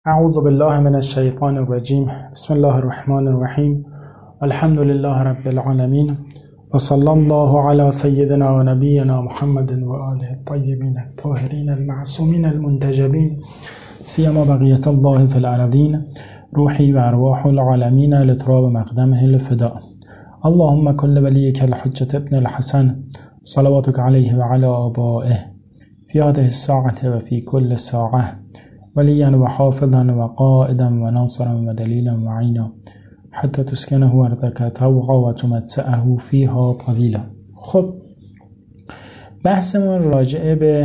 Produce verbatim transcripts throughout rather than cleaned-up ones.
اعوذ بالله من الشیطان الرجیم. بسم الله الرحمن الرحیم. الحمد لله رب العالمین و صلی الله علی سیدنا و نبینا محمد و آله الطیبین الطاهرین المعصومین المنتجبین سیما بقیة الله فی الارضین روحی و ارواح العالمین لتراب مقدمه الفداء. اللهم كل وليك الحجة ابن الحسن صلواتك عليه وعلى آبائه في هذه الساعة وفي كل ساعة وليا وحافظا وقائدا وناصرا ودليلا وعينا حتى تسكنه أرضك طوعا وتمتعه فيها طويلا. خب بحثمون راجع به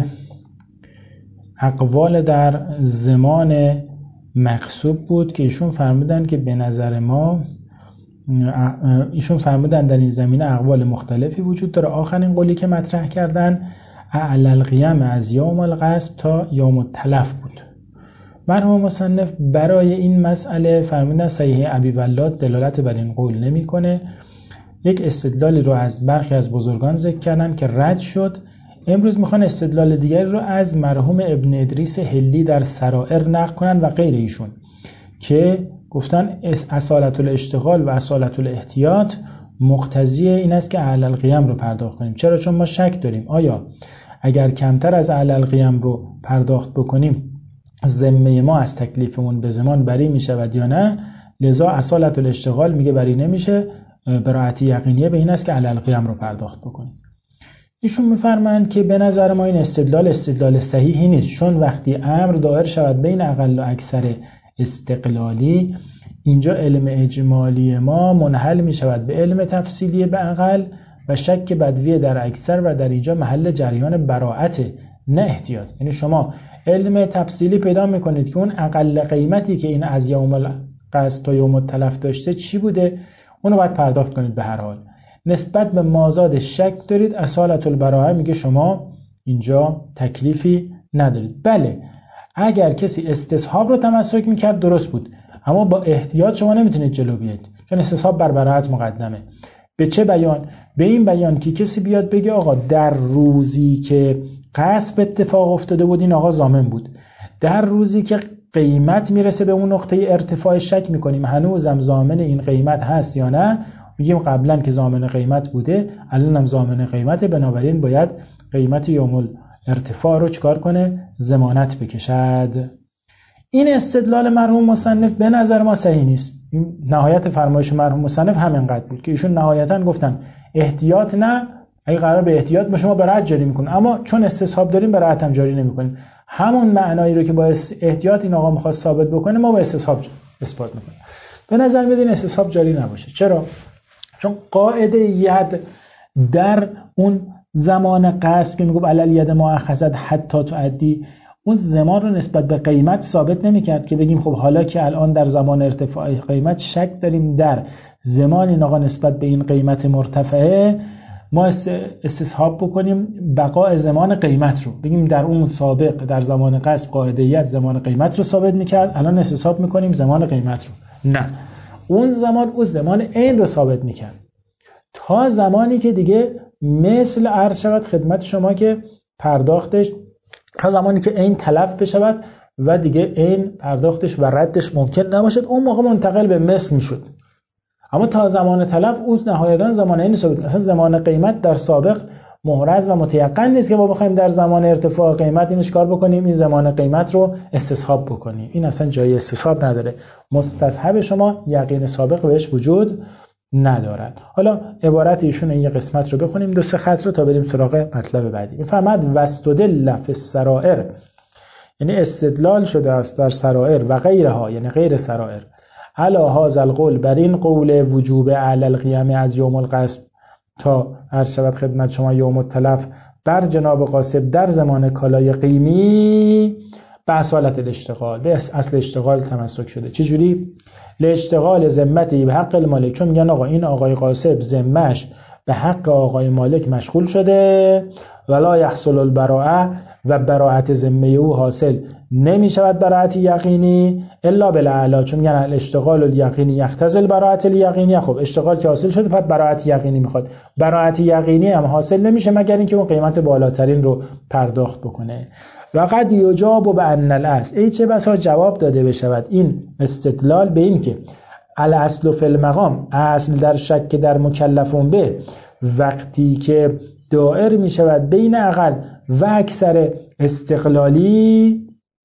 اقوال در زمان مغصوب بود که ایشون فرمودن که به نظر ما ایشون فرمودن در این زمینه اقوال مختلفی وجود داره. آخرین قولی که مطرح کردن اعلی القیام از یوم الغصب تا یوم التلف بود. مرحوم مصنف برای این مسئله فرمودن صحیح ابی ولاد دلالت بر این قول نمیکنه. یک استدلالی رو از برخی از بزرگان ذکر کردن که رد شد. امروز میخوان استدلال دیگری رو از مرحوم ابن ادریس حلی در سرائر نقل کنن و غیر ایشون که گفتن اصالت الاشتغال و اصالت الاحتیاط مقتضی این است که اعلی القیام رو پرداخت کنیم. چرا؟ چون ما شک داریم آیا اگر کمتر از اعلی القیام رو پرداخت بکنیم ذمه ما از تکلیفمون به زمان بری می شود یا نه. لذا اصالت الاشتغال میگه بری نمیشه، براءت یقینیه به این است که اعلی القیام رو پرداخت بکنیم. ایشون میفرمایند که به نظر ما این استدلال استدلال صحیحی نیست، چون وقتی امر دایر شود بین اقل و اکثر استقلالی، اینجا علم اجمالی ما منحل می شود به علم تفصیلی به اقل و شک بدوی در اکثر و در اینجا محل جریان براءت نه احتیاط. یعنی شما علم تفصیلی پیدا میکنید که اون اقل قیمتی که این از یوم الغصب تا یوم التلف داشته چی بوده، اونو باید پرداخت کنید به هر حال. نسبت به مازاد شک دارید، اصالت البراءه میگه شما اینجا تکلیفی ندارید. بله اگر کسی استصحاب رو تمسک میکرد درست بود، اما با احتیاط شما نمیتونید جلو بیاید، چون استصحاب بر براءت مقدمه. به چه بیان؟ به این بیان که کسی بیاد بگه آقا در روزی که غصب اتفاق افتاده بود این آقا ضامن بود، در روزی که قیمت میرسه به اون نقطه ارتفاع شک میکنیم هنوزم ضامن این قیمت هست یا نه، میگیم قبلا که ضامن قیمت بوده الانم ضامن قیمته، بنابراین باید قیمت یوم ارتفاع رو چکار کنه؟ ضمانت بکشد. این استدلال مرحوم مصنف به نظر ما صحیح نیست. این نهایت فرمایش مرحوم مصنف همینقدر بود که ایشون نهایتا گفتن احتیاط نه، اگه قرار به احتیاط باشه ما براءت جاری میکنیم، اما چون استصحاب داریم براءت هم جاری نمیکنیم. همون معنایی رو که با احتیاط این آقا میخواست ثابت بکنه ما با استصحاب اثبات میکنیم. به نظر میاد این استصحاب جاری نباشه. چرا؟ چون قاعده ید در اون زمان غصب که میگفت علل ید ما اخذت حتی تعدی، اون زمان رو نسبت به قیمت ثابت نمیکرد که بگیم خب حالا که الان در زمان ارتفاع قیمت شک داریم در زمان این آقا نسبت به این قیمت مرتفعه، ما استصحاب بکنیم بقاء زمان قیمت رو، بگیم در اون سابق در زمان غصب قاعده‌ایت زمان قیمت رو ثابت میکرد، الان استصحاب میکنیم زمان قیمت رو. نه، اون زمان اون زمان عین رو ثابت میکرد تا زمانی که دیگه مثل عرض شود خدمت شما که پرداختش، تا زمانی که عین تلف بشود و دیگه عین پرداختش و ردش ممکن نباشد، اون موقع منتقل به مثل میشد. اما تا زمان تلف اون نهایتاً زمان عین ثابت. اصلا زمان قیمت در سابق محرز و متیقن نیست که ما بخوایم در زمان ارتفاع قیمت اینش کار بکنیم این زمان قیمت رو استصحاب بکنیم. این اصلا جای استصحاب نداره. مستصحب شما یقین سابق بهش وجود ندارد. حالا عبارت ایشون این یه قسمت رو بخونیم دو سه خط رو تا بریم سراغ مطلب بعدی. میفرماد واستدل فی السرائر، یعنی استدلال شده است در سرائر و غیرها، یعنی غیر سرائر، علی هذا القول، بر این قول وجوب اعلی القیام از یوم الغصب تا عرض شود خدمت شما یوم التلف بر جناب غاصب در زمان کالای قیمی به اصالت الاشتغال، به اصل اشتغال تمسک شده. چه جوری؟ لاشتغال ذمتی به حق المالک، چون میگن آقا این آقای غاصب ذمه‌اش به حق آقای مالک مشغول شده، ولا یحصل البراءه، و براءت ذمه او حاصل نمی شود براءت یقینی الا بالاعلی، چون میگن الاشتغال الیقینی یقتضی البراءت الیقینی. خب اشتغال که حاصل شده پس براءت یقینی میخواد، براءت یقینی هم حاصل نمیشه مگر اینکه اون قیمت بالاترین رو پرداخت بکنه. و قد یجاب بان الاصل، ای چه بسا جواب داده بشود این استدلال به این که الاصل فی المقام، اصل در شک در مکلفون به، وقتی که دائر می شود بین اقل و اکثر استقلالی،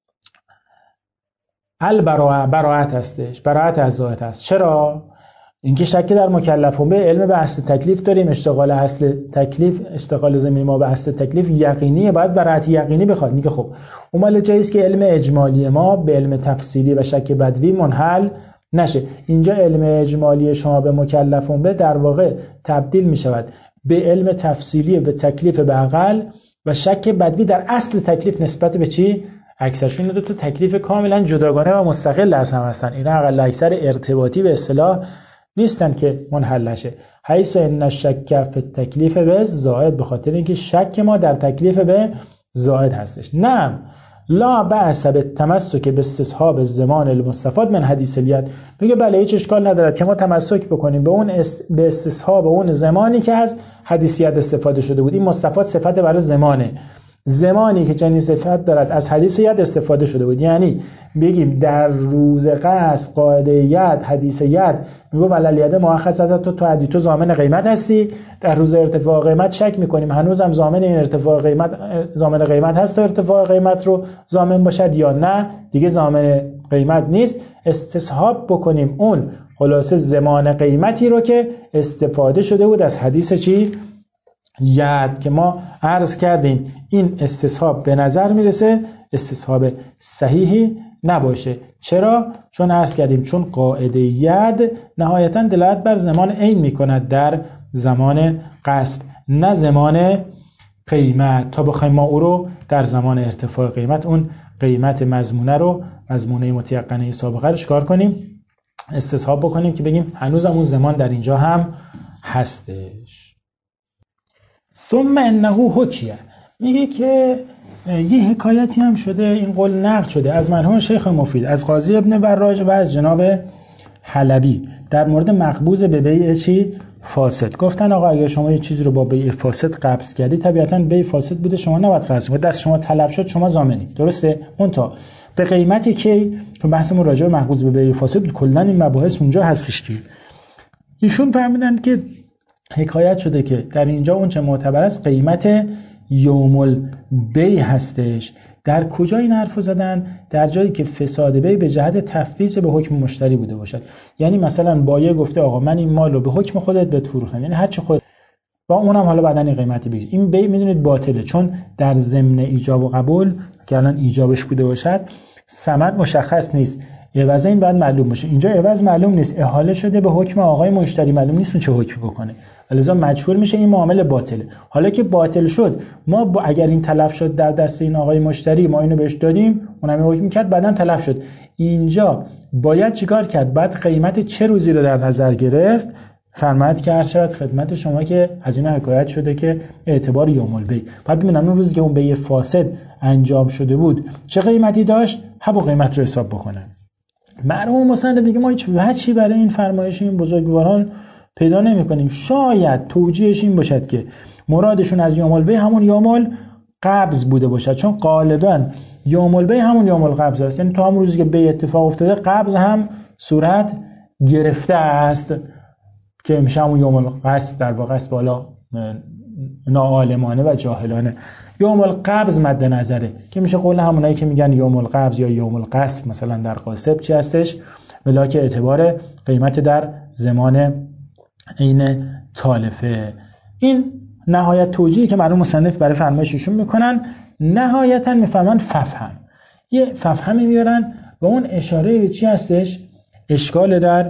البراءت، براءت هستش، براءت از ذات است. چرا؟ اینکه شک در مکلفون به، علم به اصل تکلیف داریم، اشتغال اصل تکلیف، اشتغال ضمیر ما به اصل تکلیف یقینیه، باید براءت یقینی بخواد. میگه خب اون مال جاییه که علم اجمالی ما به علم تفصیلی و شک بدوی منحل نشه. اینجا علم اجمالی شما به مکلفون به در واقع تبدیل می شود به علم تفصیلی و تکلیف به اقل و شک بدوی در اصل تکلیف نسبت به چی؟ اکثرشون دو تا تکلیف کاملا جداگانه و مستقل از هم هستن. اینا اقل اکثر ارتباطی به اصطلاح نیستن که منحل نشه. حیث ان الشک فی التکلیف به زائد، به خاطر اینکه شک ما در تکلیف به زائد هستش. نه لا بأس بالتمسک باستصحاب الزمان المستفاد من حدیث الید. میگه بله هیچ اشکال ندارد که ما تمسک بکنیم به اون است... به استصحاب اون زمانی که از حدیث ید استفاده شده بود. این مستفاد صفت برای زمانه، زمانی که چنین صفت دارد از حدیث ید استفاده شده بود. یعنی بگیم در روز قصد قاعده ید حدیث ید میگه ولل ید مؤخذه، تو تو حدیث تو ضامن قیمت هستی، در روز ارتفاع قیمت شک میکنیم هنوزم ضامن این ارتفاع قیمت ضامن قیمت هست تا ارتفاع قیمت رو ضامن باشد یا نه دیگه ضامن قیمت نیست. استصحاب بکنیم اون خلاصه زمان قیمتی رو که استفاده شده بود از حدیث چی؟ ید، که ما عرض کردیم این استصحاب به نظر میرسه استصحاب صحیحی نباشه. چرا؟ چون عرض کردیم چون قاعده ید نهایتا دلالت بر زمان عین میکند در زمان قصد، نه زمان قیمت، تا بخوایم ما او رو در زمان ارتفاع قیمت اون قیمت مضمونه رو مضمونه متیقنه سابقه رو چکار کنیم؟ استصحاب بکنیم که بگیم هنوز اون زمان در اینجا هم هستش. ثم انه حکیه، میگه که یه حکایتی هم شده، این قول نقل شده از مرحوم شیخ مفید، از قاضی ابن براج و از جناب حلبی در مورد مقبوض به بیع چی؟ فاسد. گفتن آقا اگه شما یه چیزی رو با بیع فاسد قبض کردی طبیعتاً بیع فاسد بوده، شما نباید قبض کنید، دست شما تلف شد شما ضامنی، درسته؟ اونتا به قیمتی که تو بحثمون راجع به مقبوض به بیع فاسد بود، کلاً این مباحث اونجا هستش. ایشون فهمیدن که حکایت شده که در اینجا اون چه معتبر است قیمت یوم البیع هستش. در کجا این حرفو زدن؟ در جایی که فساد بیع به جهت تفویض به حکم مشتری بوده باشد. یعنی مثلا بایع گفته آقا من این مال رو به حکم خودت بهت فروختم، یعنی هر چه خود با اونم حالا بعدن این قیمتی بگیر. این بیع میدونید باطله، چون در ضمن ایجاب و قبول که الان ایجابش بوده باشد ثمن مشخص نیست، عوض این باید معلوم باشه. اینجا عوض معلوم نیست، احاله شده به حکم آقای مشتری، معلوم نیست چه حکم بکنه، لذا مجهول میشه، این معامله باطله. حالا که باطل شد ما با اگر این تلف شد در دست این آقای مشتری، ما اینو بهش دادیم اونم حکم کرد بعدن تلف شد، اینجا باید چیکار کرد؟ بعد قیمت چه روزی رو در نظر گرفت؟ فرمایید که هر شود خدمت شما که از این حکایت شده که اعتبار یوم البیع، بعد ببینن اون روزی که اون بیع فاسد انجام شده بود چه قیمتی داشت، همون قیمت رو حساب بکنن. مرحوم مصنف دیگه ما هیچ وجهی برای این فرمایش این بزرگواران پیدا نمی‌کنیم. شاید توجیهش این باشد که مرادشون از یوم البیع همون یوم القبض بوده باشد، چون غالبا یوم البیع همون یوم القبض است، یعنی تو همون روزی که بیع اتفاق افتاده قبض هم صورت گرفته است که میشه همون یوم القصب، در واقع است بالا ناعالمانه و جاهلانه. یوم القبض مد نظره که میشه قول همونایی که میگن یوم القبض یا یوم القصب مثلا در قاسب چی هستش؟ ملاک اعتبار قیمت در زمان عین تالفه. این نهایت توجیهی که مرحوم مصنف برای فرمایششون میکنن. نهایتا میفهمن ففهم، یه ففهمی میارن و اون اشاره به چی هستش؟ اشکال در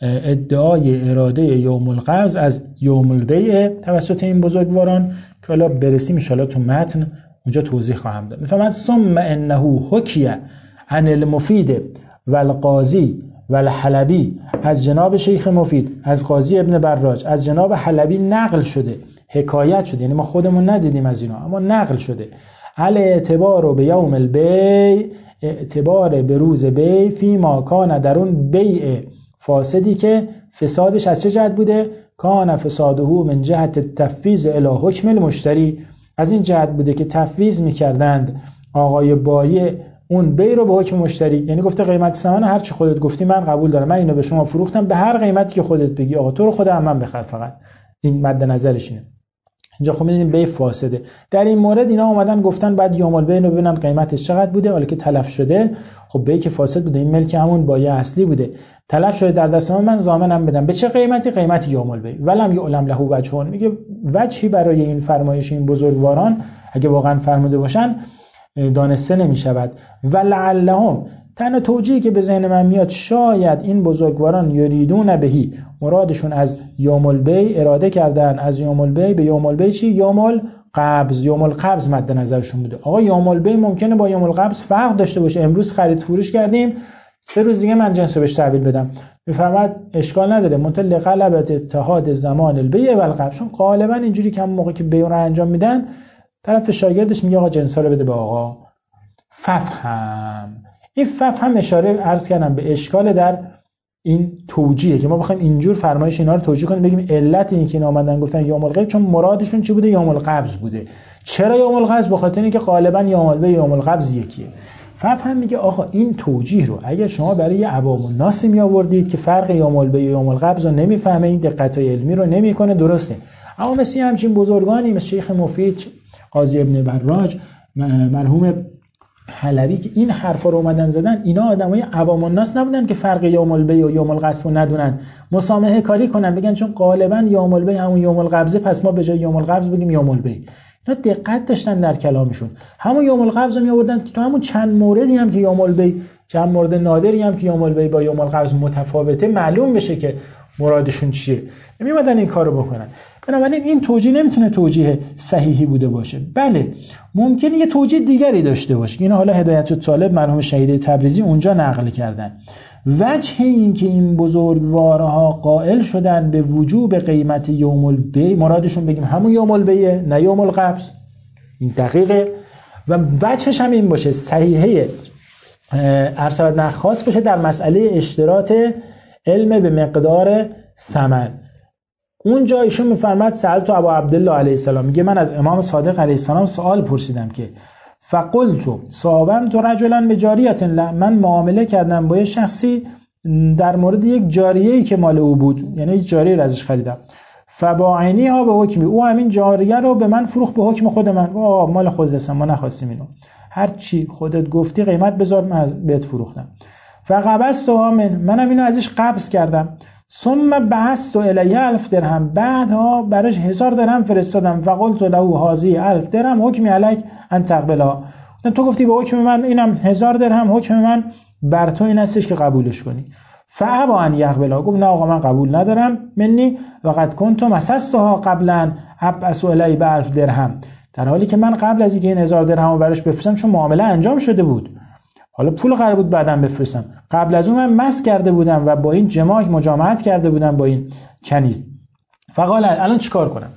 ادعای اراده یوم القبض از یوم البیع توسط این بزرگواران که حالا برسیم ان شاءالله تو متن اونجا توضیح خواهم داد. میفهمن ثم انه حکیه عن المفید والقاضی والحلبی، از جناب شیخ مفید، از قاضی ابن براج، از جناب حلبی نقل شده، حکایت شده، یعنی ما خودمون ندیدیم از اینا اما نقل شده. علی اعتبار به یوم البیع، اعتبار به روز بیع، فی ما کان در اون بیع فاسدی که فسادش از چه جهت بوده؟ کان فساده من جهت تفویض الی حکم المشتری، از این جهت بوده که تفویض میکردند آقای بایع اون بی رو به حکم مشتری، یعنی گفته قیمت ثمن هر چی خودت گفتی من قبول دارم، من اینو به شما فروختم به هر قیمتی که خودت بگی، آقا تو رو خودم من بخر فقط. این مد نظرش اینه. اینجا خب می‌بینیم بی فاسده. در این مورد اینا اومدن گفتن بعد یوم البیع رو ببینن قیمتش چقدر بوده، حالا که تلف شده خب بی که فاسد بوده، این ملک همون بایع اصلی بوده، تلف شده در دست من، من ضامنم بدم به چه قیمتی؟ قیمت یوم البیع. ولم یعلم له وجه، میگه وجهی برای این فرمایش این بزرگواران اگه واقعا فرموده باشن دانسته نمی‌شود. ولعلهم، تنها توجیهی که به ذهن من میاد شاید این بزرگواران یریدون بهی، مرادشون از یوم البیع اراده کردن، از یوم البیع به یوم البیع چی؟ یوم القبض. یوم القبض مد نظرشون بوده. آقا یوم البیع ممکنه با یوم القبض فرق داشته باشه، امروز خرید فروش کردیم سه روز دیگه من جنسو بهش تحویل بدم، میفرماد اشکال نداره، منتها لغلبت اتحاد زمان البیع و القبض، چون غالبا اینجوری که موقعی که بیع رو انجام میدن طرف شاگردش میگه آقا جنسا رو بده به آقا. ففهم، این ففهم اشاره عرض کردم به اشکال در این توجیه که ما بخوایم اینجور فرمایش اینا رو توجیه کنیم، بگیم علت این که اینا اومدن گفتن یوم الغیب چون مرادشون چی بوده؟ یوم القبض بوده. چرا یوم القبض؟ به خاطر اینکه غالبا یوم البیع یوم القبض یکیه. ففهم میگه آقا این توجیه رو اگر شما برای عوام الناس می آوردید که فرق یوم البیع و یوم القبض رو نمیفهمه، این دقت علمی رو نمیکنه، درسته. اما مثل همچین بزرگانی مثل شیخ مفید، قاضی ابن براج، مرحوم حلبی که این حرفا رو اومدن زدن، اینا آدمای عوام الناس نبودن که فرق یوم البیع و یوم القبض رو ندونن، مسامحه کاری کنن، بگن چون غالبا یوم البیع همون یوم القبض پس ما به جای یوم القبض بگیم یوم البیع. اینا دقت داشتن در کلامشون، همون یوم القبض رو می آوردن تو همون چند موردی هم که یوم البیع، چند مورد نادری هم که یوم البیع با یوم القبض متفاوته، معلوم بشه که مرادشون چیه، نمی‌اومدن این کارو بکنن. بنابراین این توجیه نمیتونه توجیه صحیحی بوده باشه. بله ممکنه یه توجیه دیگری داشته باشه که اینا حالا هدایت الطالب مرحوم شهید تبریزی اونجا نقل کردن. وجه این که این بزرگوارها قائل شدن به وجوب قیمت یوم البیع، مرادشون بگیم همون یوم البیع نه یوم القبض، این دقیقه، و وجهش هم این باشه صحیحه ارشد نخواست باشه در مسئله اشتراط علم به مقدار ثمن. اونجا ایشون میفرماد سألت ابو عبدالله علیه السلام، میگه من از امام صادق علیه السلام سوال پرسیدم که فقلت صابمت رجلا بجاریه له، من معامله کردم با یه شخصی در مورد یک جاریه‌ای که مال او بود، یعنی یک جاریه رو ازش خریدم، فباعنی ها به حکمی، او همین جاریه رو به من فروخت به حکم خود من، آه مال خودت هستم ما نخواستیم اینو، هر چی خودت گفتی قیمت بذار من بهت فروختم. فقبضتها من، منم اینو ازش قبض کردم. ثم بعثت الیه الف درهم، بعدها براش هزار درهم فرستادم. فقلت له هذه الف درهم حکمی علیک ان تقبلها، تو گفتی به حکم من اینم هزار درهم، حکم من بر تو این هستش که قبولش کنی. فابا ان یقبلها، گفت نه آقا من قبول ندارم، منی وقد كنت مسستها قبلا ابعث الیه بالف درهم، در حالی که من قبل از اینکه این هزار درهم رو براش بفرستم چون معامله انجام شده بود، حالا پول قرار بود بعداً بفرستم، قبل از اون من مس کرده بودم و با این جماع مجامعت کرده بودم با این کنیز. فقال الان چیکار کنم؟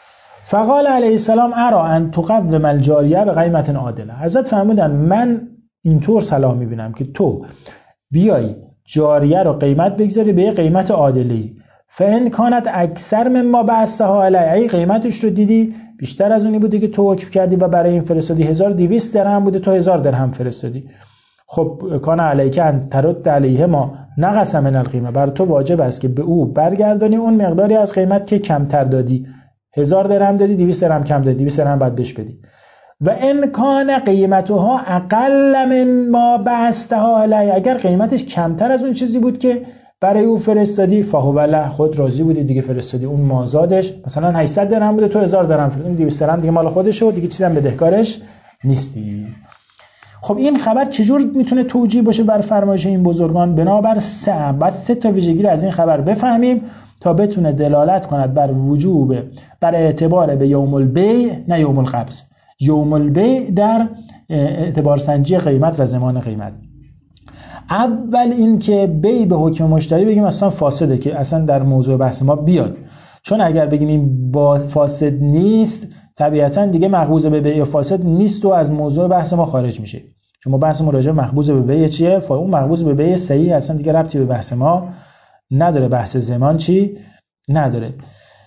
فقال علیه السلام ارا ان تقوم الجاریه به قیمت عادله، حضرت فرمودن من اینطور صلاح میبینم که تو بیای جاریه رو قیمت بگذاری به قیمت عادلی، فان کانت اکثر مما بعثها علی، قیمتش رو دیدی بیشتر از اونی بوده که تو حکم کردی و برای این فرستادی هزار و دویست درهم بوده، تو هزار درهم فرستادی، خب کان علیک ان ترد علیه ما نقص من القیمه، بر تو واجب است که به او برگردانی اون مقداری از قیمت که کمتر دادی، هزار درهم دادی دویست درهم کم دادی، دویست درهم بعد بهش بدی. و ان کان قیمتها اقل من ما بعثتها علی، اگر قیمتش کمتر از اون چیزی بود که برای او فرستادی، فهو له، خود راضی بودی دیگه فرستادی، اون مازادش مثلا هشتصد درهم بوده تو هزار درهم فرستادی، دویست درهم دیگه مال خودشه دیگه چیزی هم بدهکارش نیستی. خب این خبر چجور میتونه توجیه باشه بر فرمایش این بزرگان؟ بنابر سه بعد سه تا ویژگی رو از این خبر بفهمیم تا بتونه دلالت کند بر وجوب، بر اعتبار به یوم البیع نه یوم القبض، یوم البیع در اعتبار سنجی قیمت و زمان قیمت. اول این که بیع به حکم مشتری بگیم اصلا فاسده که اصلا در موضوع بحث ما بیاد، چون اگر بگیم این با فاسد نیست طبیعتاً دیگه مقبوض به بیع فاسد نیست و از موضوع بحث ما خارج میشه، چون ما بحث ما راجع به مقبوض به بیع چیه؟ اون مقبوض به بیع صحیح اصلا دیگه ربطی به بحث ما نداره، بحث زمان چی نداره.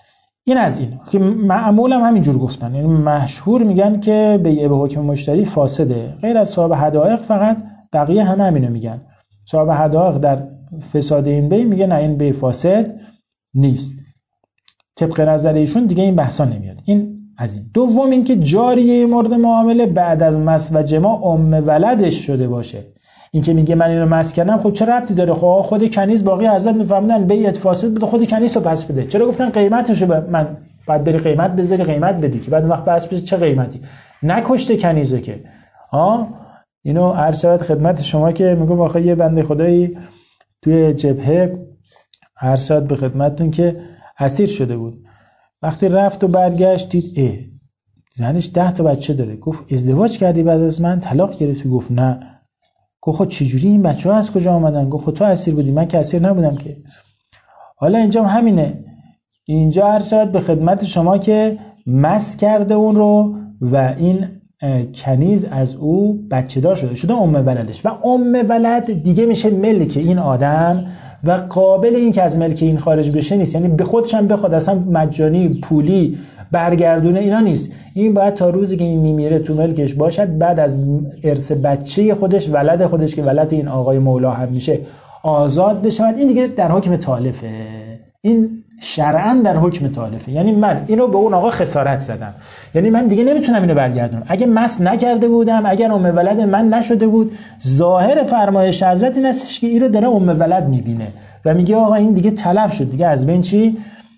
این از این که معمول هم همینجور گفتن، یعنی مشهور میگن که بیع به حکم مشتری فاسده، غیر از صاحب حدائق فقط بقیه همه همینو میگن. صاحب حدائق در فساد این بیع میگه نه این بیع فاسد نیست. طبق نظر ایشون دیگه این بحثا نمیاد. این از این. دوم اینکه جاریه مورد معامله بعد از مس و جماع ام ولدش شده باشه. این که میگه من اینو مس کردم، خب چه ربطی داره؟ خب خود کنیز باقی حضرت میفهمیدن بیعت فاسد بوده، خود کنیز رو پس بده. چرا گفتن قیمتشو ب... من بعد بری قیمت بذاری قیمت بدی که بعد وقت پس بده چه قیمتی؟ نکشته کنیزو که. ها اینو عرض شود خدمت شما که میگم واقعا یه بنده خدایی توی جبهه عرض شود به خدمتتون که اسیر شده بود. وقتی رفت و برگشت دید اه زنش ده تا بچه داره. گفت ازدواج کردی بعد از من؟ طلاق گرفتی؟ گفت نه. گفت خب چجوری این بچه‌ها از کجا آمدن؟ گفت خب تو اسیر بودی، من که اسیر نبودم که. حالا اینجا هم همینه. اینجا عرض شود به خدمت شما که مس کرده اون رو و این کنیز از او بچه دار شده شده ام ولدش و ام ولد دیگه میشه ملک این آدم و قابل این که از ملک این خارج بشه نیست. یعنی به خودش هم بخواد اصلا مجانی پولی برگردونه اینا نیست. این باید تا روزی که این میمیره تو ملکش باشد، بعد از ارث بچه خودش ولد خودش که ولد این آقای مولا هم میشه آزاد بشه. این دیگه در حکم تالفه. این شرعاً در حکم تالفه. یعنی من اینو به اون آقا خسارت زدم، یعنی من دیگه نمیتونم اینو برگردونم. اگه مس نکرده بودم، اگر ام ولد من نشده بود، ظاهر فرمایش حضرت این هستش که اینو داره ام ولد میبینه و میگه آقا این دیگه تلف شد، دیگه از بین چی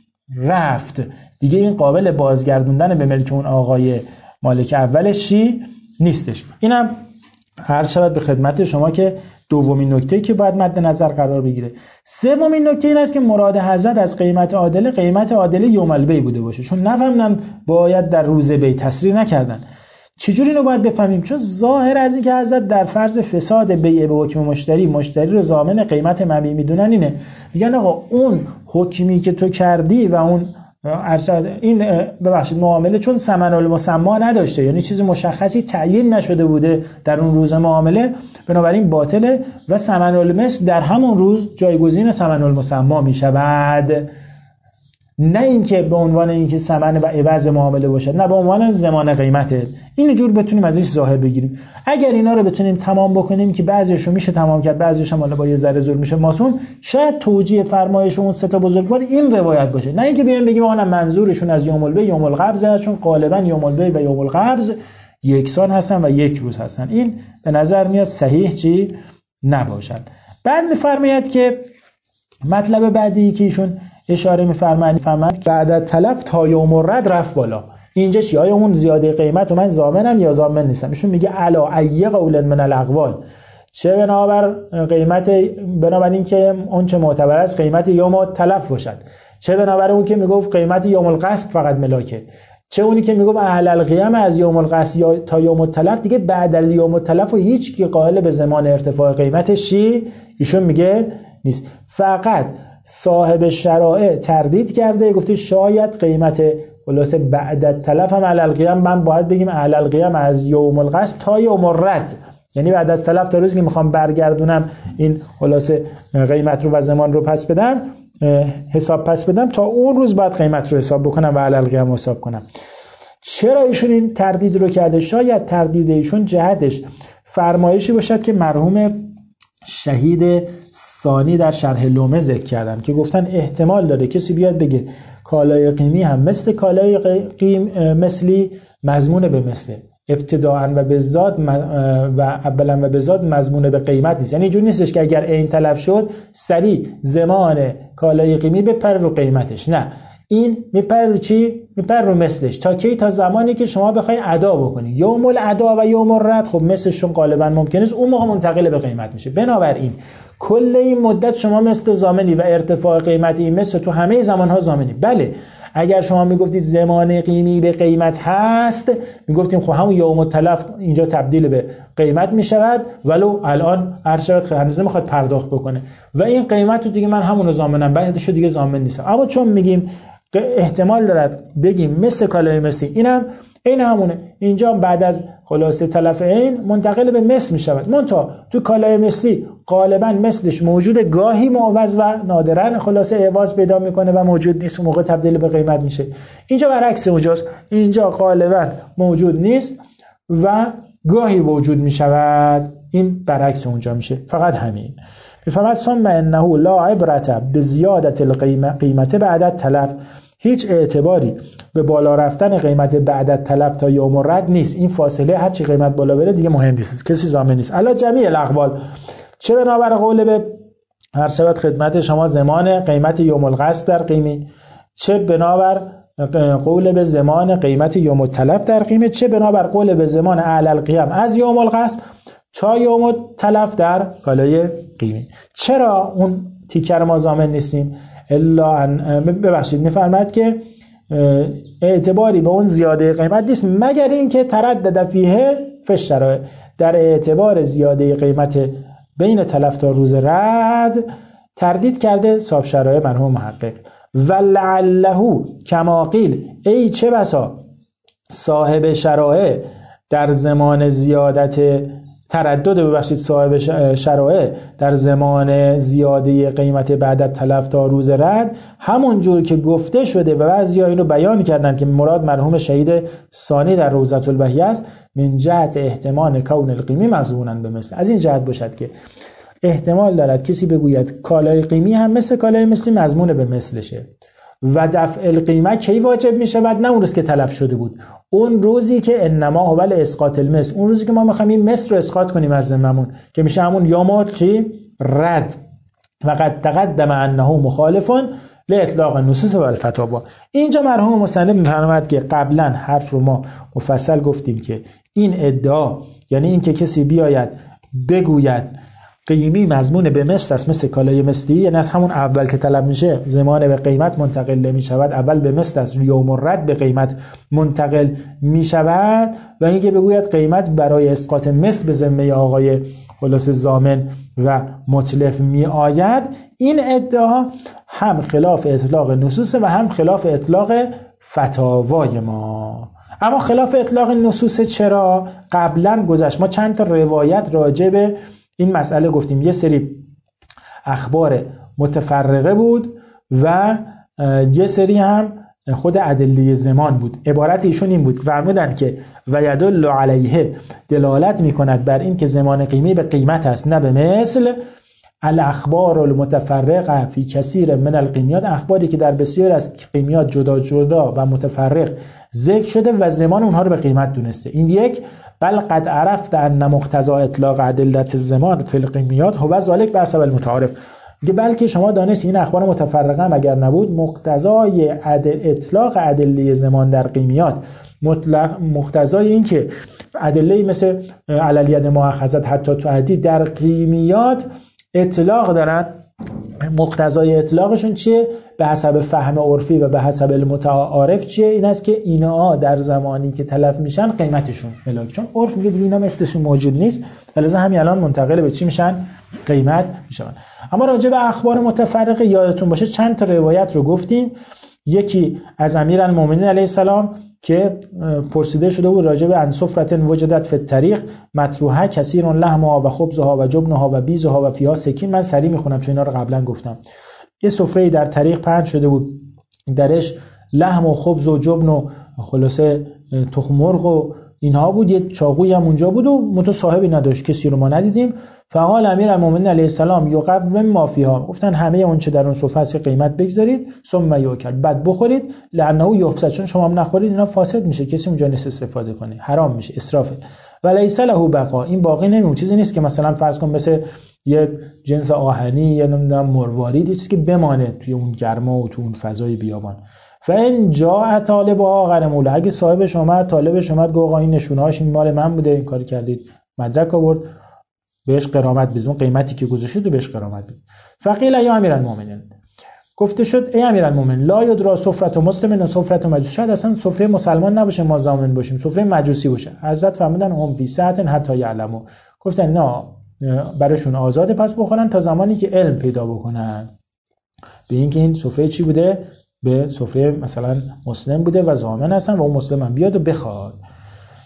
رفت، دیگه این قابل بازگردوندن به ملک اون آقای مالک اولش چی نیستش. اینم هر شود به خدمت شما که دومین نکته که باید مد نظر قرار بگیره. سومین نکته این است که مراد حضرت از قیمت عادله قیمت عادله یوم البیع بوده باشه، چون نفهمیدن باید در روز بیع تسریع نکردن. چجوری اینو باید بفهمیم؟ چون ظاهر از این که حضرت در فرض فساد بیع به حکم مشتری مشتری رو ضامن قیمت مبیع میدونن اینه، میگن آقا اون حکمی که تو کردی و اون ارشد این ببخشید معامله چون ثمن المسما نداشته، یعنی چیز مشخصی تعیین نشده بوده در اون روز معامله، بنابراین باطله و ثمن المثل در همون روز جایگزین ثمن المسما می شود. نه اینکه به عنوان اینکه ثمن و عوض معامله باشد، نه به عنوان ضمان قیمته. اینجور بتونیم ازش ظاهر بگیریم. اگر اینا رو بتونیم تمام بکنیم که بعضیشو میشه تمام کرد، بعضیش هم حالا با یه ذره زور میشه ماسون، شاید توجیه فرمایش اون سه تا بزرگوار این روایت باشه. نه اینکه بیان بگیم آقا منظورشون از یوم البیع یوم القبض است، چون غالبا یوم البیع و یوم القبض یکسان هستن و یک روز هستن. این به نظر میاد صحیح چی نباشد. بعد میفرماید که مطلب بعدی که ایشون اشاره می‌فرمایند فرمایند که بعد از تلف تا یوم الرد رفت بالا. اینجا چی؟ آیا اون زیاده قیمت و من ضامنم یا ضامن نیستم؟ ایشون میگه علا ای قول من الاقوال، چه بنابر قیمت بنابر این که اون چه معتبر است قیمت یوم تلف باشد، چه بنابر اون که میگفت قیمت یوم القصب فقط ملاکه، چه اونی که میگفت اهل القیام از یوم القصب تا یوم التلف دیگه بعد از یوم التلف و هیچ کی قائل به زمان ارتفاع قیمتش چی ایشون میگه نیست. فقط صاحب شرائع تردید کرده، گفته شاید قیمت خلاصه بعد از تلف هم اهل القیام، من باید بگیم اهل القیام از یوم القصب تا یوم الرد، یعنی بعد از تلف تا روزی که میخوام برگردونم این خلاصه قیمت رو و زمان رو پس بدم، حساب پس بدم، تا اون روز بعد قیمت رو حساب بکنم و اهل القیام حساب کنم. چرا ایشون این تردید رو کرده؟ شاید تردید ایشون جهتش فرمایشی باشد که مرحوم شهید ثانی در شرح لومه ذکر کردن که گفتن احتمال داره کسی بیاد بگه کالای قیمی هم مثل کالای قیم مثلی مضمون به مثله، ابتداءً و به ذات و اولاً و به ذات مضمون به قیمت نیست. یعنی اینجوری نیستش که اگر عین تلف شد سریع زمان کالای قیمی بپره رو قیمتش، نه، این میپره رو چی؟ میپره رو مثلش. تا کی؟ تا زمانی که شما بخوای ادا بکنی. یوم الادا و یوم الرد خب مثلشون غالبا ممکن است اون موقع منتقل به قیمت میشه. بنابراین کل این مدت شما مثل ضامنی و ارتفاع قیمت این مثل تو همه زمانها ضامنی. بله اگر شما میگفتید زمان قیمی به قیمت هست، میگفتیم خب همون یوم التلف اینجا تبدیل به قیمت میشود، ولو الان ارشد هنوز نمیخواد پرداخت بکنه و این قیمت رو دیگه من همون رو ضامنم، بعدش دیگه ضامن نیستم. اما چون میگیم احتمال دارد بگیم مثل کالای مثلی، اینم این همونه، اینجا بعد از خلاصه تلف عین منتقل به مثل می شود. منتها تو کالای مثلی غالبا مثلش موجود، گاهی معوض و نادرا خلاصه عوض پیدا میکنه و موجود نیست، موقع تبدیل به قیمت میشه. اینجا برعکس اونجاست، اینجا غالبا موجود نیست و گاهی وجود می شود. این برعکس اونجا میشه. فقط همین. فقط ثم انه لا عبرت بزیادت القیمت بعد تلف، هیچ اعتباری به بالا رفتن قیمت بعد تلف تا یوم الرد نیست. این فاصله هر چی قیمت بالا بره دیگه مهم نیست، کسی ضامن نیست. الا جمیع الاقوال، چه بنابر قول به هر شود خدمت شما زمان قیمت یوم القصد در قیمی، چه بنابر قول به زمان قیمت یوم التلف در قیمه، چه بنابر قول به زمان اعلی القیام از یوم القصد تا یوم التلف در کالای قیمه. چرا اون تیکر ما ضامن نیستیم؟ الا ان ببخشید میفرماد که اعتباری به اون زیاده قیمت نیست مگر اینکه تردد فیه فی الشرایع، در اعتبار زیاده قیمت بین تلف تا روز رد تردید کرده صاحب شرایع مرحوم محقق. ولعله کما قیل، ای چه بسا صاحب شرایع در زمان زیادت تردد ببخشید صاحب شرایع در زمان زیاده قیمت بعد تلف تا روز رد همون جور که گفته شده و بعضیا اینو بیان کردن که مراد مرحوم شهید ثانی در روضة البحیه است، من جهت احتمال کون القیمی مضمونا به مثل، از این جهت باشد که احتمال دارد کسی بگوید کالای قیمی هم مثل کالای مثلی مضمون به مثلشه و دفع القیمه کی واجب می شود؟ نه اون روز که تلف شده بود، اون روزی که انما هو اسقاط المثل، اون روزی که ما میخوایم این مثل رو اسقاط کنیم از ذممون که میشه همون یوم چی رد. و قد تقدم انه مخالف لاطلاق النصوص و الفتاوا. اینجا مرحوم مصنف میفرماید که قبلا حرف رو ما مفصل گفتیم که این ادعا، یعنی این که کسی بیاید بگوید قیمی مضمون به مثل است مثل کالای مثلی، یعنی از همون اول که طلب میشه زمان به قیمت منتقل نمی شود، اول به مثل است یوم الرد به قیمت منتقل می شود، و اینکه بگوید قیمت برای اسقاط مثل به ذمه آقای خلاص ضامن و متلف می آید، این ادعا هم خلاف اطلاق نصوص و هم خلاف اطلاق فتاوای ما. اما خلاف اطلاق نصوص چرا؟ قبلا گذشت ما چند تا روایت راجع به این مسئله گفتیم. یه سری اخبار متفرقه بود و یه سری هم خود ادله زمان بود. عبارت ایشون این بود، فرمودن که و یدل علیه، دلالت میکند بر این که زمان قیمی به قیمت است نه به مثل، الاخبار المتفرقه فی کثیر من القیمیات، اخباری که در بسیار از قیمیات جدا جدا و متفرق ذکر شده و زمان اونها رو به قیمت دونسته. این یک. بل قد عرفت ان مقتضى اطلاق ادله الزمان فی القیمیات هو ذلك بحسب المتعارف، که بلکه شما دانست این اخبار متفرقه هم اگر نبود، مقتضای اطلاق ادله زمان در قیمیات مطلق مقتضای این که ادله مثل عللیت مؤاخذت حتی تعدی در قیمیات اطلاق دارن، مقتضای اطلاقشون چیه؟ به حسب فهم عرفی و به حسب المتعارف چیه؟ این است که اینا در زمانی که تلف میشن قیمتشون ملاک، چون عرف میگه دیگه اینا مثلشون موجود نیست، لذا همین الان منتقل به چی میشن؟ قیمت میشن. اما راجع به اخبار متفرقه یادتون باشه چند تا روایت رو گفتیم. یکی از امیرالمومنین علیه السلام که پرسیده شده بود راجع به انصفرت وجدت فی الطریق مطروحه کثیر لحمها و خبزها و جبنها و بیزها و فیها سکین. من سریع میخونم چون اینا رو قبلا گفتم. یه سفره در طریق پهن شده بود، درش لحم و خبز و جبن و خلاصه تخم مرغ و اینها بود، یه چاقویی هم اونجا بود و متو صاحبی نداشت، کسی رو ما ندیدیم. فقال امیرالمومنین علیه السلام یقوم ما فیها، گفتن همه اون چه در اون سفره است قیمت بگذارید، ثم یاکل، بعد بخورید، لانه یفسد، چون شما هم نخورید اینا فاسد میشه، کسی اونجا نیست استفاده کنه، حرام میشه، اسرافه. ولیس له بقا، این باقی نمیمونه، چیزی نیست که مثلا فرض کن مثل یه جنس آهنی یا نمیدونم مروارید چیزی که بمانه توی اون گرما و تو اون فضای بیابان. فان جاء طالب آخر مولا، اگه صاحبش اومد، طالبش اومد گفت آقا این نشونهاش این مال من بوده، این کار کردید، مدرک آورد، بهش غرامت بدید، اون قیمتی که گذاشتید بهش غرامت بدید. فقیل یا امیرالمومنین، گفته شد ای امیرالمومنین لا یدرا سفره مسلم و سفره مجوس، شاید اصلا سفره مسلمان نباشه ما ضامن باشیم، سفره مجوسی باشه. حضرت فرمودن هم فی ساعت حتی یعلموا، گفتن نه براشون آزاده پس بخورن تا زمانی که علم پیدا بکنن به اینکه این سفره چی بوده، به سفره مثلا مسلم بوده و ضامن هستن و اون مسلم هم بیاد و بخواد.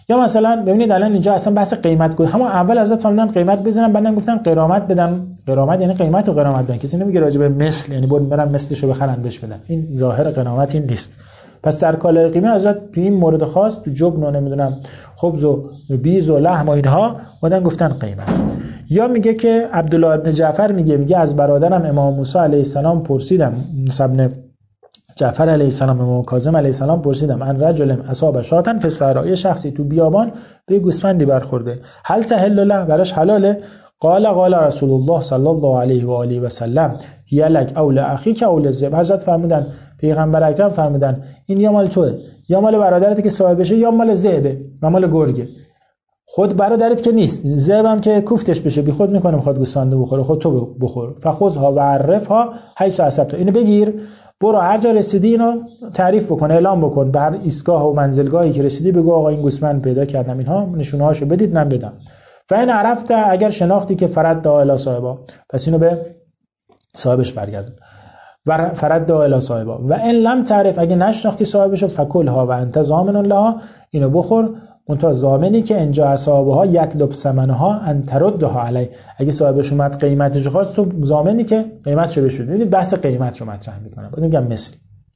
یا مثلا ببینید الان اینجا اصلا بحث قیمت گوی، همون اول ازت فهمیدن قیمت بزنن، بعدن گفتن غرامت بدن. غرامت یعنی قیمت و غرامت بدن، کسی نمیگه راجع به مثل یعنی برن مثلشو بخرن بهش بدن. این ظاهر غرامت این نیست. پس در کالای قیمه ازت تو این مورد خاص تو جبن و نمیدونم خبز و بیز و لحم و اینها بعدن گفتن قیمت. یا میگه که عبدالله ابن جعفر میگه میگه از برادرم امام موسی علیه السلام پرسیدم، موسی ابن جعفر علیه السلام امام کاظم علیه السلام پرسیدم ان رجل اصاب شاتن فی الصحراء، شخصی تو بیابان به گوسفندی برخورده، هل تحل له، براش حلاله؟ قال قال رسول الله صلی الله علیه و آله و سلم هی لک اول اخیک اول الذئب. حضرت فرمودن، پیغمبر اکرم فرمودن این یا مال توئه یا مال برادرت که صاحبشه یا مال ذئبه و مال گرگه. خود برادرت که نیست، ذئب هم که کوفتش بشه بی خود میکنه میخواد گوسفند بخوره، خود تو بخور. فخذها و عرفها حیث اصبت، اینو بگیر برو هر جا رسیدی اینو تعریف بکن، اعلام بکن، به هر ایستگاه و منزلگاهی که رسیدی بگو آقا این گوسفند پیدا کردم، اینها نشونه هاشو بدید من بدم. فین عرفت، اگر شناختی که فرد الی صاحبا، پس اینو به صاحبش برگردون. و فرد الی صاحبا و ان لم تعرف، اگه نشناختی صاحبشو فکلها و انت ضامن لها، اینو بخور منتها ضامنی که انجا اصحابها یطلب ثمنها ان تردها علی، اگه صاحبش اومد قیمتش خواست تو ضامنی که قیمتشو بهش بدی. ببینید بحث قیمت رو مطرح میکنه. بعد میگم مثلی.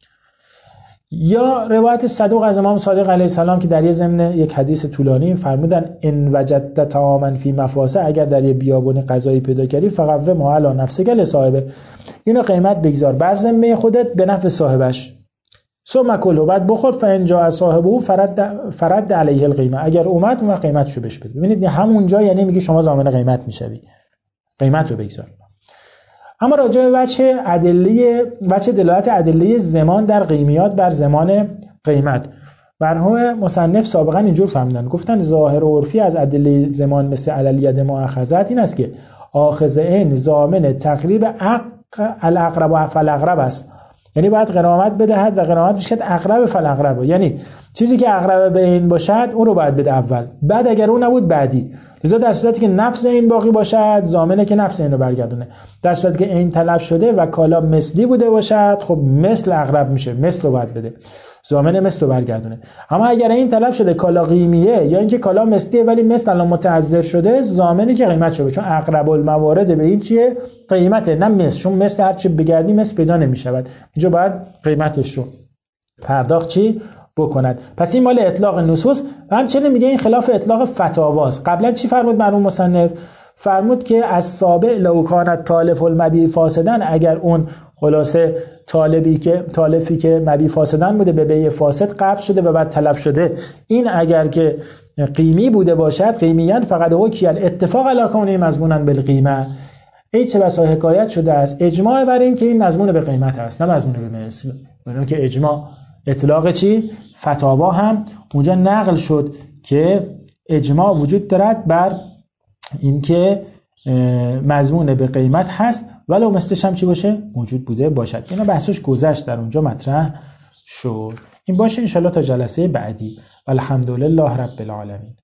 یا روایت صدوق از امام صادق علیه السلام که در یه ضمن یک حدیث طولانی فرمودن ان وجدت طعاما فی مفاسه، اگر در یه بیابون غذایی پیدا کردی فقو ما علی نفسک لصاحبه، اینو قیمت بگذار بر ذمه خودت به نفع صاحبش. ثم کلوا، بعد بخور. فان جاء صاحبه فرد فرد علیه القیمه، اگر اومد اون قیمتشو بهش بده. ببینید همونجا یعنی میگه شما ضامن قیمت میشوی، قیمتو بگذار. اما راجع به وجه ادله وجه دلالت ادله زمان در قیمیات بر زمان قیمت، مرحوم مصنف سابقا اینجور فهمیدن، گفتن ظاهر و عرفی از ادله زمان مثل علل ید مؤاخذات این است که آخذ این ضامن تقریب الاقرب و فالاقرب است، یعنی باید غرامت بدهد و غرامت بشد اقرب فالاقرب، یعنی چیزی که اقرب به این باشد اون رو باید بده اول، بعد اگر اون نبود بعدی. لذا در صورتی که نفس این باقی باشد ضامنه که نفس این رو برگردونه، در صورتی که این تلف شده و کالا مثلی بوده باشد خب مثل اقرب میشه، مثل رو باید بده، ضامن مثل رو برگردونه. اما اگر این تلف شده کالا قیمیه یا اینکه کالا مثلیه ولی مثل الان متعذر شده، ضامنی که قیمت شده، چون اقرب الموارد به این چیه؟ قیمته، نه مثل، چون مثل هر چی بگردی مثل پیدا نمیشود، اینجا باید قیمتش رو پرداخت چی بکند. پس این مال اطلاق نصوص و همچنین میگه این خلاف اطلاق فتاواست. قبلا چی فرمود مرحوم مصنف؟ فرمود که از سابع لو کانت تالف المبیع فاسدن، اگر اون خلاصه طالبی که طالفی که مبیع فاسدن بوده به بیع فاسد قبض شده و بعد تلف شده، این اگر که قیمی بوده باشد، قیمیان فقط حکی الاتفاق علی کونه مضمونا بالقیمه، این چه بسا حکایت شده است اجماع بر این که این مضمون به قیمت است نه مضمون به مثل، برای که اجماع اطلاق چی؟ فتاوا هم اونجا نقل شد که اجماع وجود دارد بر اینکه مضمون به قیمت هست ولو مثلش هم چی باشه؟ موجود بوده باشد. اینا بحثش گذشت، در اونجا مطرح شد. این باشه انشالله تا جلسه بعدی. الحمدلله رب العالمین.